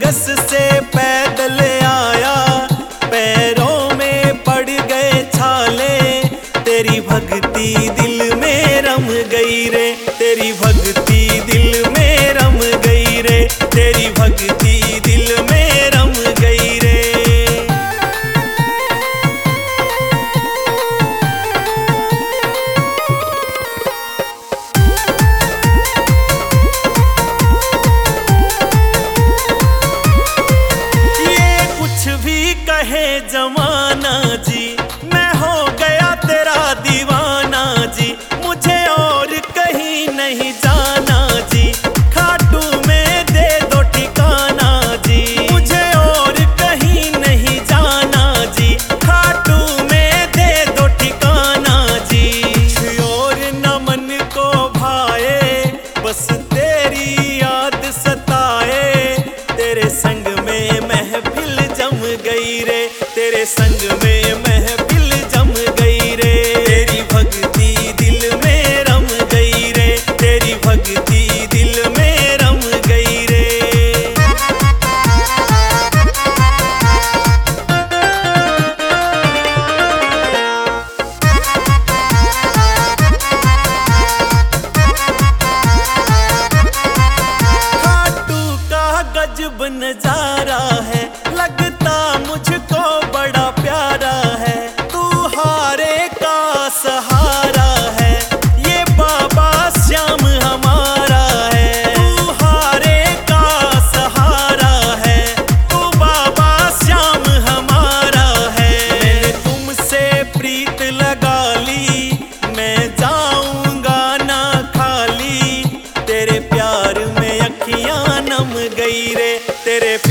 कस से पैदल आया, पैरों में पड़ गए छाले। तेरी भक्ति दिल में रम गई रे, तेरी भक्ति दिल में रम गई रे, तेरी भक्ति दिल में रम गई रे। कहे जमाना जी, मैं हो गया तेरा दीवाना जी, मुझे और कहीं नहीं जाना जी, खाटू में दे दो ठिकाना जी, मुझे और कहीं नहीं जाना जी, खाटू में दे दो ठिकाना जी। कुछ और न मन को भाए, बस तेरी याद सताए, तेरे संग में महफिल जम गई रे, तेरे संग में महफिल जम गई रे, तेरी भक्ति दिल में रम गई रे, तेरी भक्ति दिल में रम गई रे। खाटू का गजब नजारा है, लगता मुझको बड़ा प्यारा है, तू हारे का सहारा है, ये बाबा श्याम हमारा है, तू हारे का सहारा है, तू बाबा श्याम हमारा है। मैंने तुमसे प्रीत लगा ली, मैं जाऊंगा ना खाली, तेरे प्यार में अखियां नम गई रे, तेरे